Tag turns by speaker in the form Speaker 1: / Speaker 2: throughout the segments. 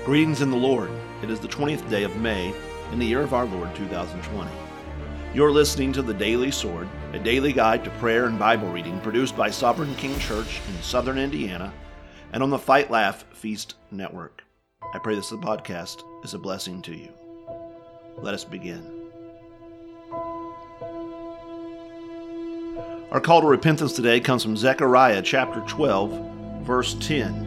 Speaker 1: Greetings in the Lord. It is the 20th day of May in the year of our Lord 2020. You're listening to The Daily Sword, a daily guide to prayer and Bible reading produced by Sovereign King Church in Southern Indiana and on the Fight Laugh Feast Network. I pray this podcast is a blessing to you. Let us begin. Our call to repentance today comes from Zechariah chapter 12, verse 10.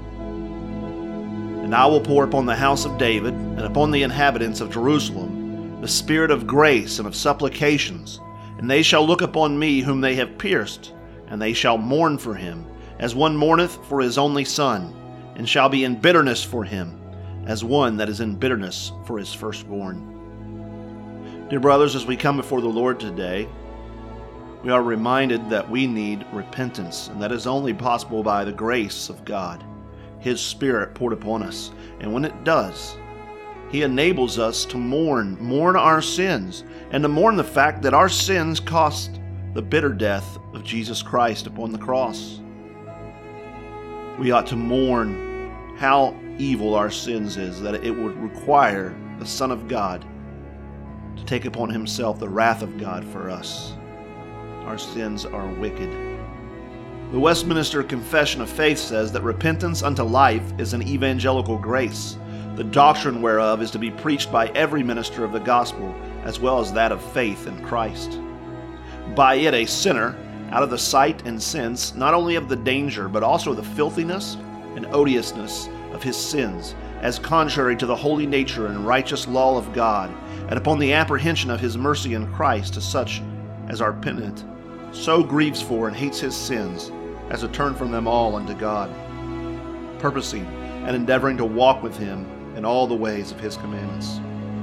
Speaker 1: And I will pour upon the house of David and upon the inhabitants of Jerusalem the spirit of grace and of supplications, and they shall look upon me whom they have pierced, and they shall mourn for him, as one mourneth for his only son, and shall be in bitterness for him, as one that is in bitterness for his firstborn. Dear brothers, as we come before the Lord today, we are reminded that we need repentance, and that is only possible by the grace of God, His Spirit poured upon us. And when it does, He enables us to mourn our sins, and to mourn the fact that our sins cost the bitter death of Jesus Christ upon the cross. We ought to mourn how evil our sins is, that it would require the Son of God to take upon Himself the wrath of God for us. Our sins are wicked. The Westminster Confession of Faith says that repentance unto life is an evangelical grace, the doctrine whereof is to be preached by every minister of the gospel, as well as that of faith in Christ. By it a sinner, out of the sight and sense, not only of the danger, but also the filthiness and odiousness of his sins, as contrary to the holy nature and righteous law of God, and upon the apprehension of His mercy in Christ to such as are penitent, so grieves for and hates his sins, as to turn from them all unto God, purposing and endeavoring to walk with Him in all the ways of His commandments.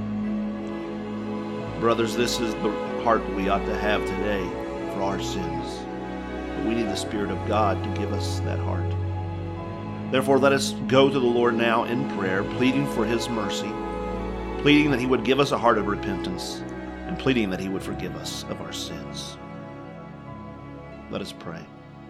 Speaker 1: Brothers, this is the heart we ought to have today for our sins. But we need the Spirit of God to give us that heart. Therefore, let us go to the Lord now in prayer, pleading for His mercy, pleading that He would give us a heart of repentance, and pleading that He would forgive us of our sins. Let us pray.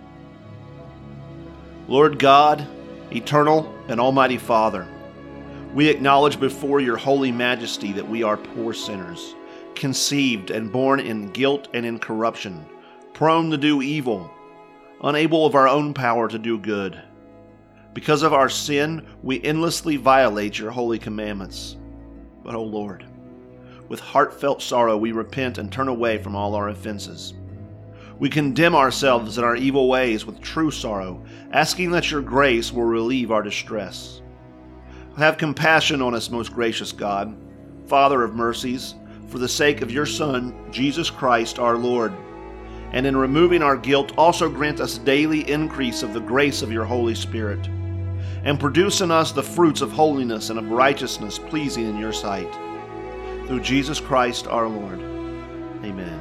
Speaker 1: Lord God, eternal and almighty Father, we acknowledge before Your holy majesty that we are poor sinners, conceived and born in guilt and in corruption, prone to do evil, unable of our own power to do good. Because of our sin, we endlessly violate Your holy commandments. But, O Lord, with heartfelt sorrow we repent and turn away from all our offenses. We condemn ourselves in our evil ways with true sorrow, asking that Your grace will relieve our distress. Have compassion on us, most gracious God, Father of mercies, for the sake of Your Son, Jesus Christ our Lord. And in removing our guilt, also grant us daily increase of the grace of Your Holy Spirit, and produce in us the fruits of holiness and of righteousness pleasing in Your sight. Through Jesus Christ our Lord. Amen.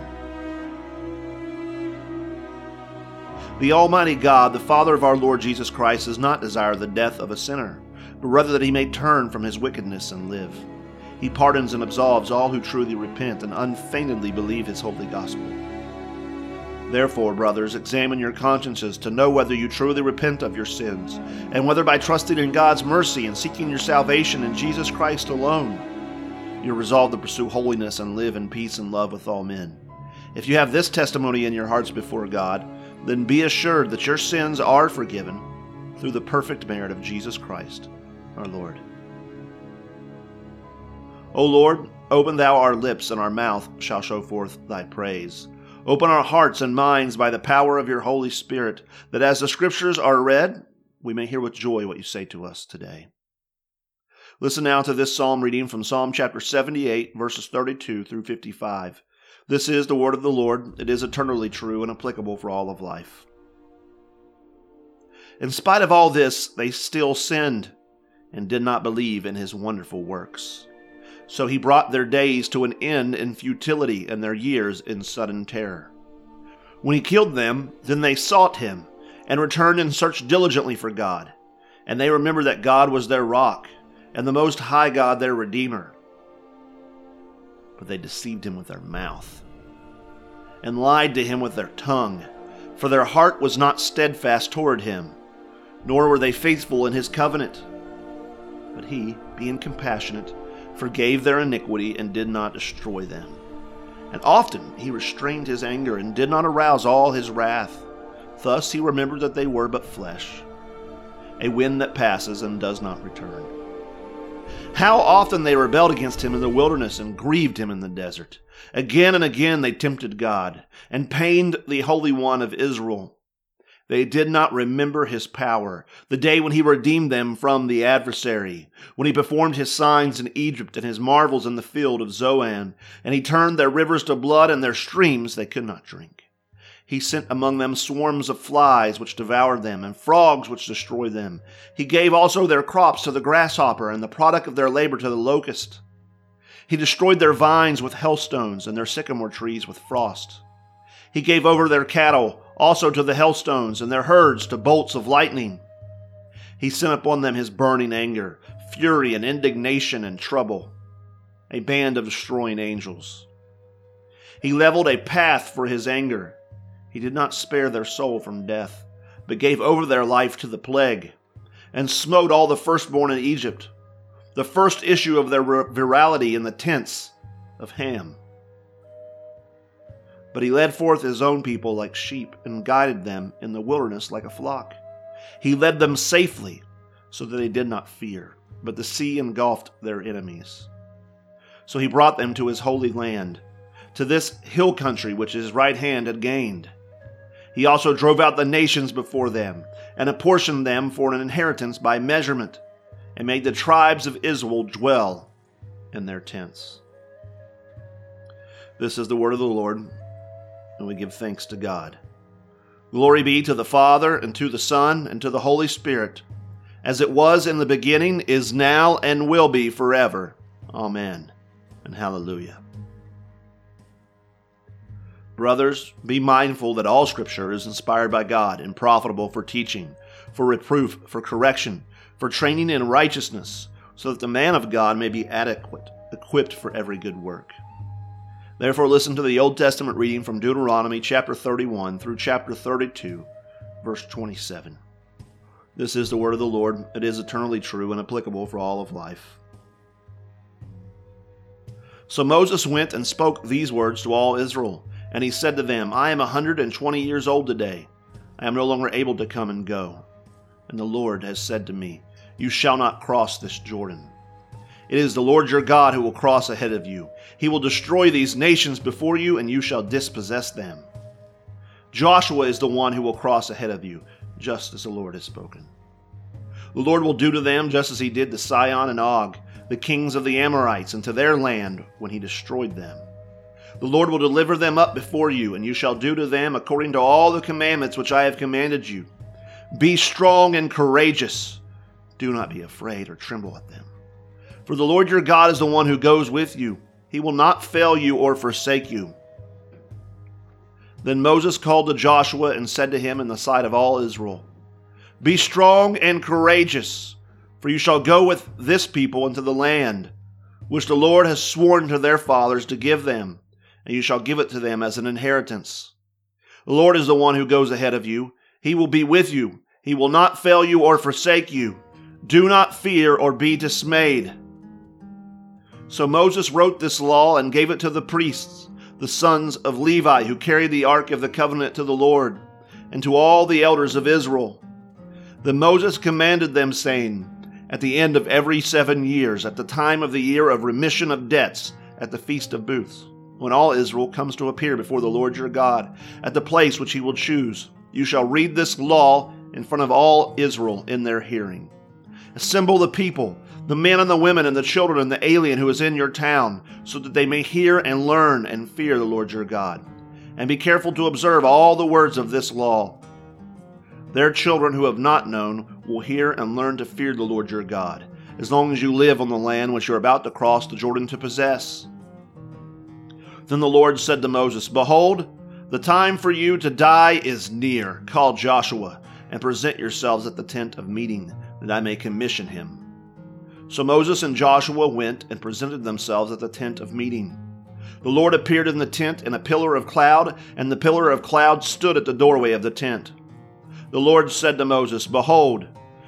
Speaker 1: The Almighty God, the Father of our Lord Jesus Christ, does not desire the death of a sinner, but rather that he may turn from his wickedness and live. He pardons and absolves all who truly repent and unfeignedly believe His holy gospel. Therefore, brothers, examine your consciences to know whether you truly repent of your sins, and whether by trusting in God's mercy and seeking your salvation in Jesus Christ alone, you resolve to pursue holiness and live in peace and love with all men. If you have this testimony in your hearts before God, then be assured that your sins are forgiven through the perfect merit of Jesus Christ, our Lord. O Lord, open Thou our lips, and our mouth shall show forth Thy praise. Open our hearts and minds by the power of Your Holy Spirit, that as the Scriptures are read, we may hear with joy what You say to us today. Listen now to this psalm reading from Psalm chapter 78, verses 32 through 55. This is the word of the Lord. It is eternally true and applicable for all of life. In spite of all this, they still sinned and did not believe in His wonderful works. So He brought their days to an end in futility and their years in sudden terror. When He killed them, then they sought Him and returned and searched diligently for God. And they remembered that God was their rock and the Most High God their Redeemer. But they deceived Him with their mouth and lied to Him with their tongue, for their heart was not steadfast toward Him, nor were they faithful in His covenant. But he, being compassionate, forgave their iniquity and did not destroy them. And often he restrained his anger and did not arouse all his wrath. Thus he remembered that they were but flesh, a wind that passes and does not return. How often they rebelled against him in the wilderness and grieved him in the desert. Again and again they tempted God and pained the Holy One of Israel. They did not remember his power, the day when he redeemed them from the adversary, when he performed his signs in Egypt and his marvels in the field of Zoan, and he turned their rivers to blood and their streams they could not drink. He sent among them swarms of flies which devoured them, and frogs which destroyed them. He gave also their crops to the grasshopper, and the product of their labor to the locust. He destroyed their vines with hailstones, and their sycamore trees with frost. He gave over their cattle also to the hailstones, and their herds to bolts of lightning. He sent upon them his burning anger, fury and indignation and trouble, a band of destroying angels. He leveled a path for his anger. He did not spare their soul from death, but gave over their life to the plague, and smote all the firstborn in Egypt, the first issue of their virility in the tents of Ham. But he led forth his own people like sheep and guided them in the wilderness like a flock. He led them safely so that they did not fear, but the sea engulfed their enemies. So he brought them to his holy land, to this hill country which his right hand had gained. He also drove out the nations before them and apportioned them for an inheritance by measurement, and made the tribes of Israel dwell in their tents. This is the word of the Lord, and we give thanks to God. Glory be to the Father, and to the Son, and to the Holy Spirit, as it was in the beginning, is now, and will be forever. Amen, and hallelujah. Brothers, be mindful that all Scripture is inspired by God and profitable for teaching, for reproof, for correction, for training in righteousness, so that the man of God may be adequate, equipped for every good work. Therefore listen to the Old Testament reading from Deuteronomy chapter 31 through chapter 32, verse 27. This is the word of the Lord. It is eternally true and applicable for all of life. So Moses went and spoke these words to all Israel, and he said to them, I am 120 years old today. I am no longer able to come and go. And the Lord has said to me, You shall not cross this Jordan. It is the Lord your God who will cross ahead of you. He will destroy these nations before you, and you shall dispossess them. Joshua is the one who will cross ahead of you, just as the Lord has spoken. The Lord will do to them just as he did to Sihon and Og, the kings of the Amorites, and to their land when he destroyed them. The Lord will deliver them up before you, and you shall do to them according to all the commandments which I have commanded you. Be strong and courageous. Do not be afraid or tremble at them. For the Lord your God is the one who goes with you. He will not fail you or forsake you. Then Moses called to Joshua and said to him in the sight of all Israel, Be strong and courageous, for you shall go with this people into the land, which the Lord has sworn to their fathers to give them, and you shall give it to them as an inheritance. The Lord is the one who goes ahead of you. He will be with you. He will not fail you or forsake you. Do not fear or be dismayed. So Moses wrote this law and gave it to the priests, the sons of Levi, who carried the ark of the covenant to the Lord, and to all the elders of Israel. Then Moses commanded them, saying, At the end of every 7 years, at the time of the year of remission of debts, at the Feast of Booths, when all Israel comes to appear before the Lord your God, at the place which he will choose, you shall read this law in front of all Israel in their hearing. Assemble the people, the men and the women and the children and the alien who is in your town, so that they may hear and learn and fear the Lord your God. And be careful to observe all the words of this law. Their children who have not known will hear and learn to fear the Lord your God, as long as you live on the land which you are about to cross the Jordan to possess. Then the Lord said to Moses, Behold, the time for you to die is near. Call Joshua and present yourselves at the tent of meeting, that I may commission him. So Moses and Joshua went and presented themselves at the tent of meeting. The Lord appeared in the tent in a pillar of cloud, and the pillar of cloud stood at the doorway of the tent. The Lord said to Moses, Behold,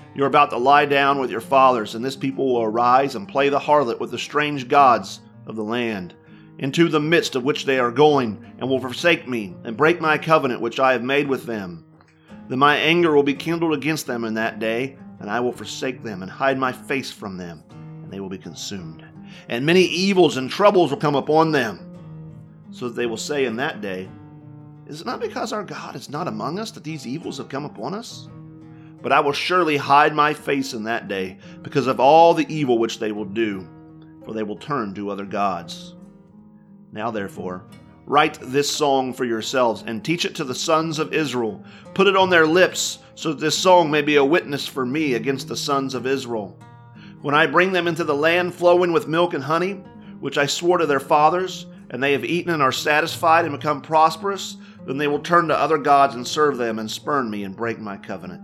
Speaker 1: You are about to lie down with your fathers, and this people will arise and play the harlot with the strange gods of the land, into the midst of which they are going, and will forsake me, and break my covenant which I have made with them. Then my anger will be kindled against them in that day, and I will forsake them, and hide my face from them, and they will be consumed. And many evils and troubles will come upon them, so that they will say in that day, Is it not because our God is not among us that these evils have come upon us? But I will surely hide my face in that day, because of all the evil which they will do, for they will turn to other gods. Now therefore, write this song for yourselves, and teach it to the sons of Israel. Put it on their lips, so that this song may be a witness for me against the sons of Israel. When I bring them into the land flowing with milk and honey, which I swore to their fathers, and they have eaten and are satisfied and become prosperous, then they will turn to other gods and serve them, and spurn me and break my covenant.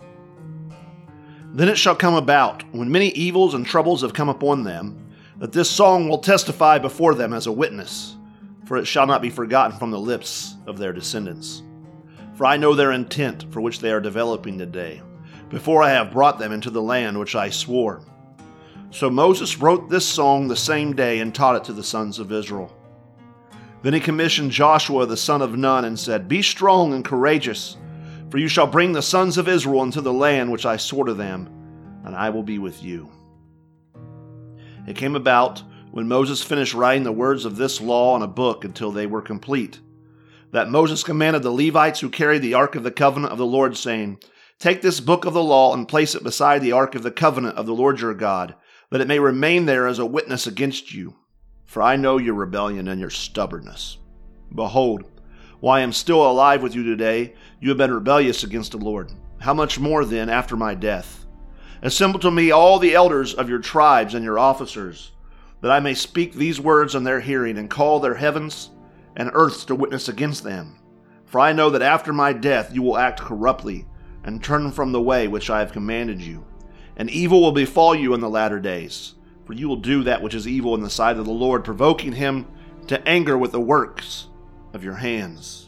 Speaker 1: Then it shall come about, when many evils and troubles have come upon them, that this song will testify before them as a witness, for it shall not be forgotten from the lips of their descendants. For I know their intent for which they are developing today, before I have brought them into the land which I swore. So Moses wrote this song the same day and taught it to the sons of Israel. Then he commissioned Joshua the son of Nun and said, Be strong and courageous, for you shall bring the sons of Israel into the land which I swore to them, and I will be with you. It came about, when Moses finished writing the words of this law in a book until they were complete, that Moses commanded the Levites who carried the ark of the covenant of the Lord, saying, Take this book of the law and place it beside the ark of the covenant of the Lord your God, that it may remain there as a witness against you. For I know your rebellion and your stubbornness. Behold, while I am still alive with you today, you have been rebellious against the Lord. How much more then after my death? Assemble to me all the elders of your tribes and your officers, that I may speak these words in their hearing, and call their heavens and earths to witness against them. For I know that after my death you will act corruptly, and turn from the way which I have commanded you. And evil will befall you in the latter days, for you will do that which is evil in the sight of the Lord, provoking him to anger with the works of your hands.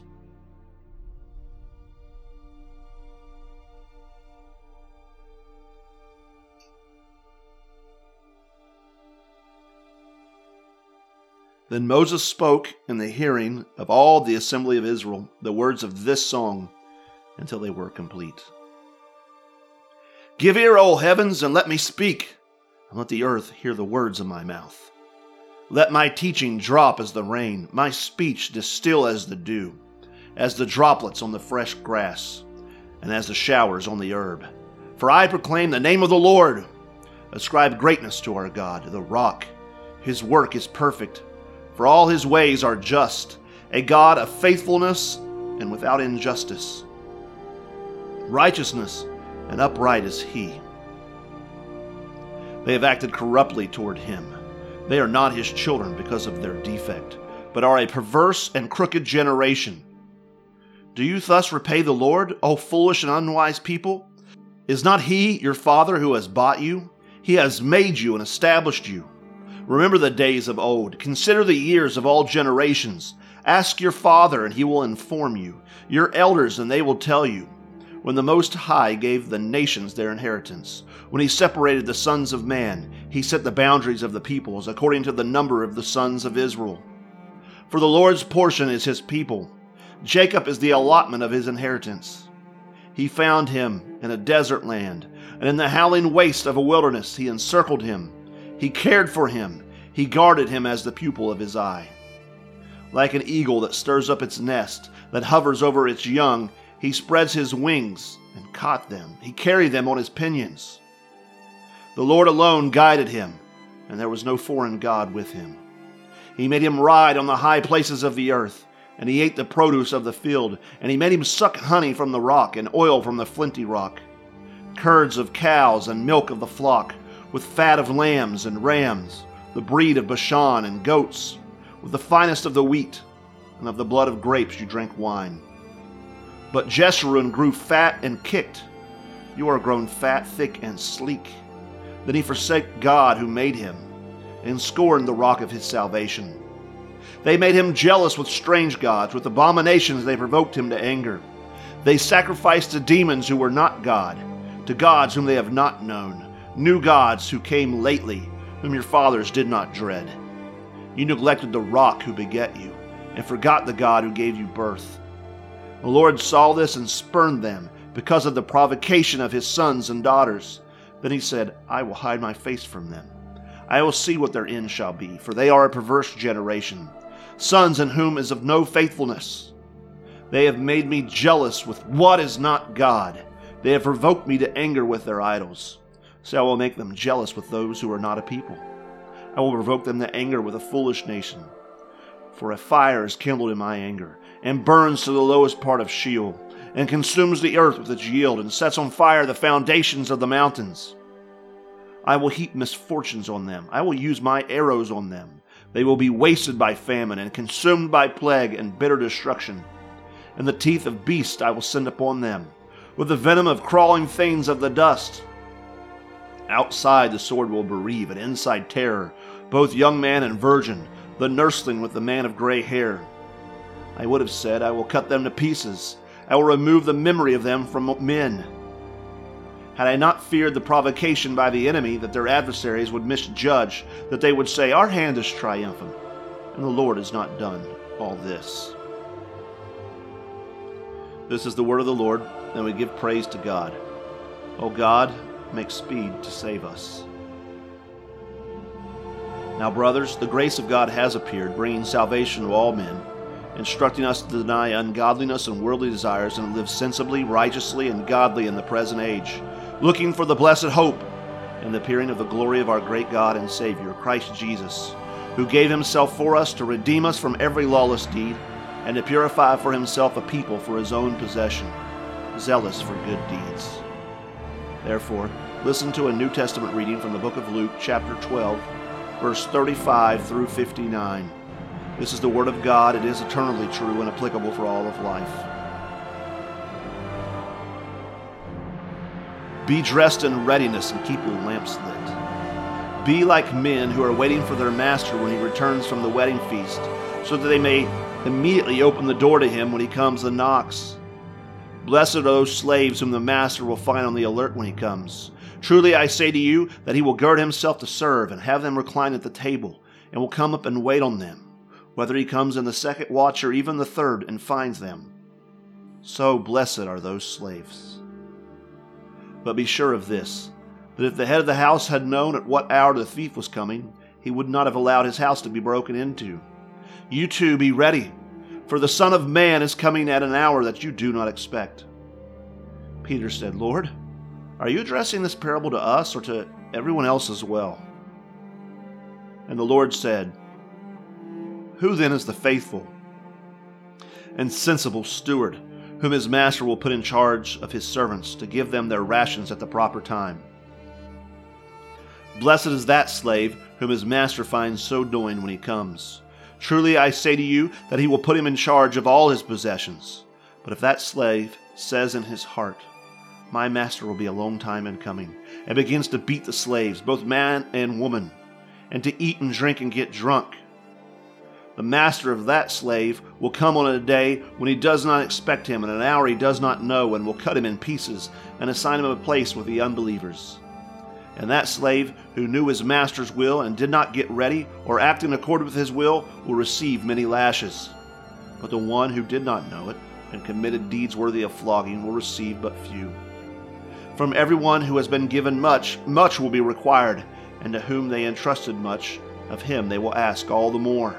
Speaker 1: Then Moses spoke in the hearing of all the assembly of Israel the words of this song until they were complete. Give ear, O heavens, and let me speak, and let the earth hear the words of my mouth. Let my teaching drop as the rain, my speech distill as the dew, as the droplets on the fresh grass, and as the showers on the herb. For I proclaim the name of the Lord. Ascribe greatness to our God, the rock. His work is perfect, for all his ways are just, a God of faithfulness and without injustice. Righteousness and upright is he. They have acted corruptly toward him. They are not his children because of their defect, but are a perverse and crooked generation. Do you thus repay the Lord, O foolish and unwise people? Is not he your father who has bought you? He has made you and established you. Remember the days of old. Consider the years of all generations. Ask your father, and he will inform you, your elders, and they will tell you. When the Most High gave the nations their inheritance, when he separated the sons of man, he set the boundaries of the peoples according to the number of the sons of Israel. For the Lord's portion is his people. Jacob is the allotment of his inheritance. He found him in a desert land, and in the howling waste of a wilderness he encircled him. He cared for him. He guarded him as the pupil of his eye. Like an eagle that stirs up its nest, that hovers over its young, he spreads his wings and caught them. He carried them on his pinions. The Lord alone guided him, and there was no foreign god with him. He made him ride on the high places of the earth, and he ate the produce of the field, and he made him suck honey from the rock and oil from the flinty rock, curds of cows and milk of the flock, with fat of lambs and rams, the breed of Bashan and goats, with the finest of the wheat, and of the blood of grapes you drank wine. But Jeshurun grew fat and kicked. You are grown fat, thick, and sleek. Then he forsake God who made him, and scorned the rock of his salvation. They made him jealous with strange gods. With abominations they provoked him to anger. They sacrificed to demons who were not God, to gods whom they have not known, new gods who came lately, whom your fathers did not dread. You neglected the rock who begat you, and forgot the God who gave you birth. The Lord saw this and spurned them because of the provocation of his sons and daughters. Then he said, I will hide my face from them. I will see what their end shall be, for they are a perverse generation, sons in whom is of no faithfulness. They have made me jealous with what is not God. They have provoked me to anger with their idols. So I will make them jealous with those who are not a people. I will provoke them to anger with a foolish nation. For a fire is kindled in my anger, and burns to the lowest part of Sheol, and consumes the earth with its yield, and sets on fire the foundations of the mountains. I will heap misfortunes on them. I will use my arrows on them. They will be wasted by famine, and consumed by plague and bitter destruction. And the teeth of beasts I will send upon them, with the venom of crawling things of the dust. Outside the sword will bereave, and inside terror, both young man and virgin, the nursling with the man of gray hair. I would have said, I will cut them to pieces. I will remove the memory of them from men. Had I not feared the provocation by the enemy, that their adversaries would misjudge, that they would say, our hand is triumphant, and the Lord has not done all this. This is the word of the Lord, and we give praise to God. O God, make speed to save us. Now, brothers, the grace of God has appeared, bringing salvation to all men, instructing us to deny ungodliness and worldly desires and live sensibly, righteously, and godly in the present age, looking for the blessed hope and the appearing of the glory of our great God and Savior, Christ Jesus, who gave himself for us to redeem us from every lawless deed and to purify for himself a people for his own possession, zealous for good deeds. Therefore, listen to a New Testament reading from the book of Luke, chapter 12, verse 35 through 59. This is the word of God. It is eternally true and applicable for all of life. Be dressed in readiness and keep your lamps lit. Be like men who are waiting for their master when he returns from the wedding feast, so that they may immediately open the door to him when he comes and knocks. Blessed are those slaves whom the master will find on the alert when he comes. Truly I say to you that he will gird himself to serve and have them recline at the table, and will come up and wait on them, whether he comes in the second watch or even the third and finds them. So blessed are those slaves. But be sure of this, that if the head of the house had known at what hour the thief was coming, he would not have allowed his house to be broken into. You too be ready, for the Son of Man is coming at an hour that you do not expect. Peter said, Lord, are you addressing this parable to us or to everyone else as well? And the Lord said, Who then is the faithful and sensible steward, whom his master will put in charge of his servants to give them their rations at the proper time? Blessed is that slave whom his master finds so doing when he comes. Truly I say to you that he will put him in charge of all his possessions. But if that slave says in his heart, My master will be a long time in coming, and begins to beat the slaves, both man and woman, and to eat and drink and get drunk, the master of that slave will come on a day when he does not expect him, and an hour he does not know, and will cut him in pieces and assign him a place with the unbelievers. And that slave who knew his master's will and did not get ready or act in accord with his will receive many lashes. But the one who did not know it and committed deeds worthy of flogging will receive but few. From everyone who has been given much, much will be required, and to whom they entrusted much, of him they will ask all the more.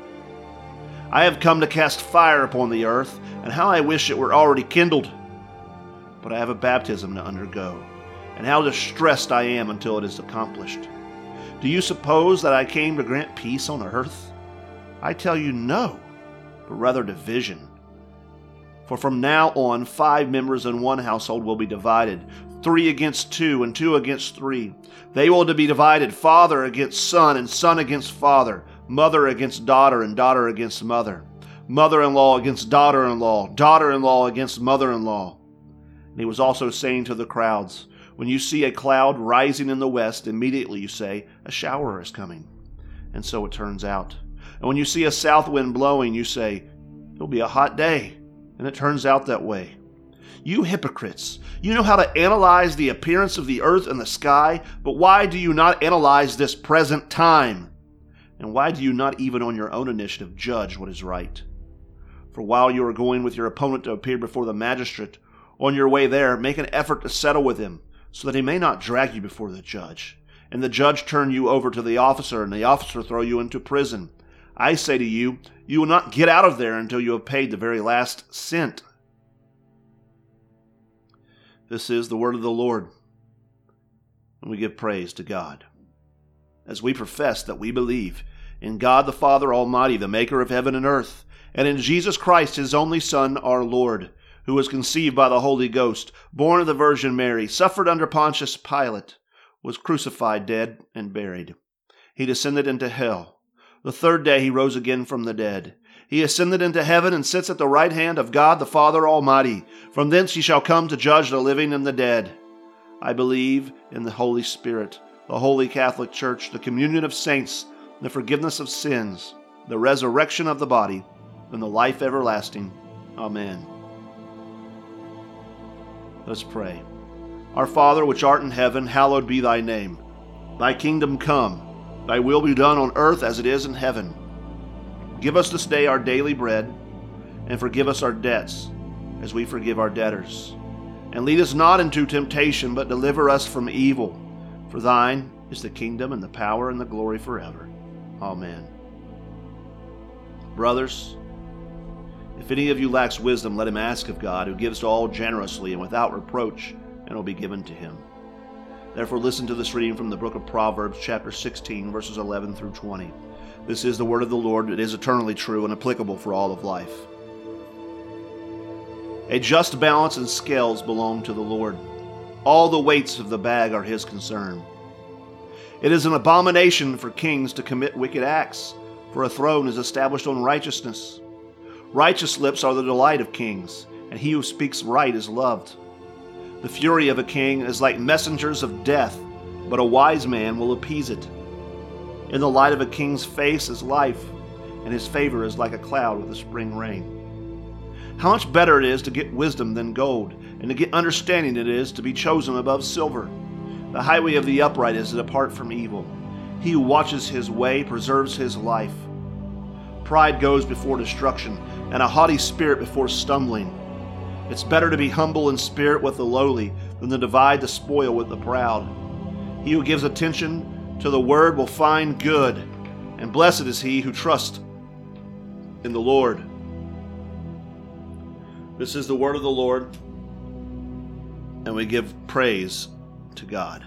Speaker 1: I have come to cast fire upon the earth, and how I wish it were already kindled. But I have a baptism to undergo, and how distressed I am until it is accomplished. Do you suppose that I came to grant peace on earth? I tell you no, but rather division. For from now on 5 members in one household will be divided, 3 against 2 and 2 against 3. They will be divided, father against son and son against father, mother against daughter and daughter against mother, mother-in-law against daughter-in-law, daughter-in-law against mother-in-law. And he was also saying to the crowds, When you see a cloud rising in the west, immediately you say, A shower is coming. And so it turns out. And when you see a south wind blowing, you say, It'll be a hot day. And it turns out that way. You hypocrites, you know how to analyze the appearance of the earth and the sky, but why do you not analyze this present time? And why do you not even on your own initiative judge what is right? For while you are going with your opponent to appear before the magistrate, on your way there, make an effort to settle with him, so that he may not drag you before the judge, and the judge turn you over to the officer, and the officer throw you into prison. I say to you, you will not get out of there until you have paid the very last cent. This is the word of the Lord, and we give praise to God. As we profess that we believe in God the Father Almighty, the maker of heaven and earth, and in Jesus Christ, his only Son, our Lord, who was conceived by the Holy Ghost, born of the Virgin Mary, suffered under Pontius Pilate, was crucified, dead, and buried. He descended into hell. The third day he rose again from the dead. He ascended into heaven and sits at the right hand of God the Father Almighty. From thence he shall come to judge the living and the dead. I believe in the Holy Spirit, the Holy Catholic Church, the communion of saints, the forgiveness of sins, the resurrection of the body, and the life everlasting. Amen. Let's pray. Our Father, which art in heaven, hallowed be thy name. Thy kingdom come. Thy will be done on earth as it is in heaven. Give us this day our daily bread, and forgive us our debts, as we forgive our debtors. And lead us not into temptation, but deliver us from evil. For thine is the kingdom and the power and the glory forever. Amen. Brothers, if any of you lacks wisdom, let him ask of God, who gives to all generously and without reproach, and it will be given to him. Therefore listen to this reading from the book of Proverbs, chapter 16, verses 11 through 20. This is the word of the Lord. It is eternally true and applicable for all of life. A just balance and scales belong to the Lord. All the weights of the bag are his concern. It is an abomination for kings to commit wicked acts, for a throne is established on righteousness. Righteous lips are the delight of kings, and he who speaks right is loved. The fury of a king is like messengers of death, but a wise man will appease it. In the light of a king's face is life, and his favor is like a cloud with the spring rain. How much better it is to get wisdom than gold, and to get understanding it is to be chosen above silver. The highway of the upright is to depart from evil. He who watches his way preserves his life. Pride goes before destruction, and a haughty spirit before stumbling. It's better to be humble in spirit with the lowly than to divide the spoil with the proud. He who gives attention to the word will find good, and blessed is he who trusts in the Lord. This is the word of the Lord, and we give praise to God.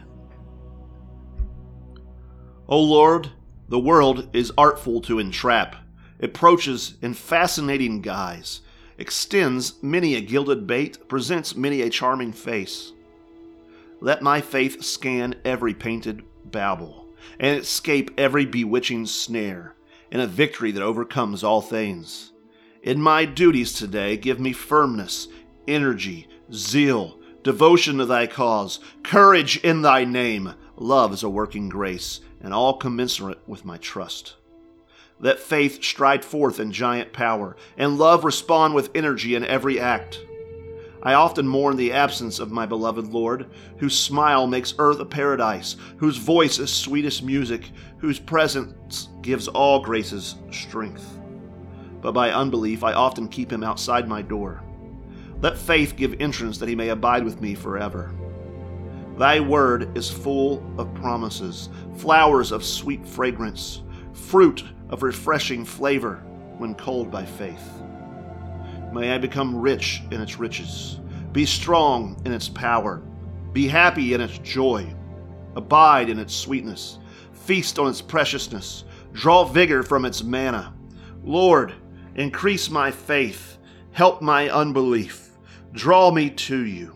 Speaker 1: O Lord, the world is artful to entrap. It approaches in fascinating guise, extends many a gilded bait, presents many a charming face. Let my faith scan every painted bauble, and escape every bewitching snare, in a victory that overcomes all things. In my duties today, give me firmness, energy, zeal, devotion to thy cause, courage in thy name. Love is a working grace, and all commensurate with my trust. Let faith stride forth in giant power, and love respond with energy in every act. I often mourn the absence of my beloved Lord, whose smile makes earth a paradise, whose voice is sweetest music, whose presence gives all graces strength. But by unbelief I often keep him outside my door. Let faith give entrance that he may abide with me forever. Thy word is full of promises, flowers of sweet fragrance, fruit of refreshing flavor when culled by faith. May I become rich in its riches, be strong in its power, be happy in its joy, abide in its sweetness, feast on its preciousness, draw vigor from its manna. Lord, increase my faith, help my unbelief, draw me to you.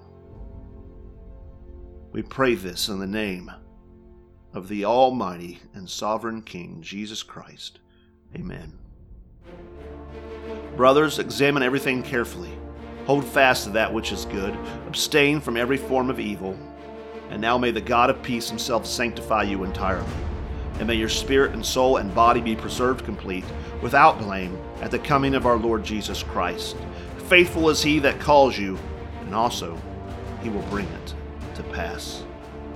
Speaker 1: We pray this in the name of the Almighty and Sovereign King, Jesus Christ. Amen. Brothers, examine everything carefully. Hold fast to that which is good. Abstain from every form of evil. And now may the God of peace himself sanctify you entirely. And may your spirit and soul and body be preserved complete, without blame, at the coming of our Lord Jesus Christ. Faithful is he that calls you, and also He will bring it to pass.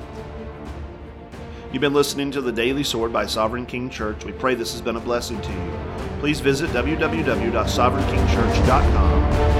Speaker 1: You've been listening to The Daily Sword by Sovereign King Church. We pray this has been a blessing to you. Please visit www.sovereignKingchurch.com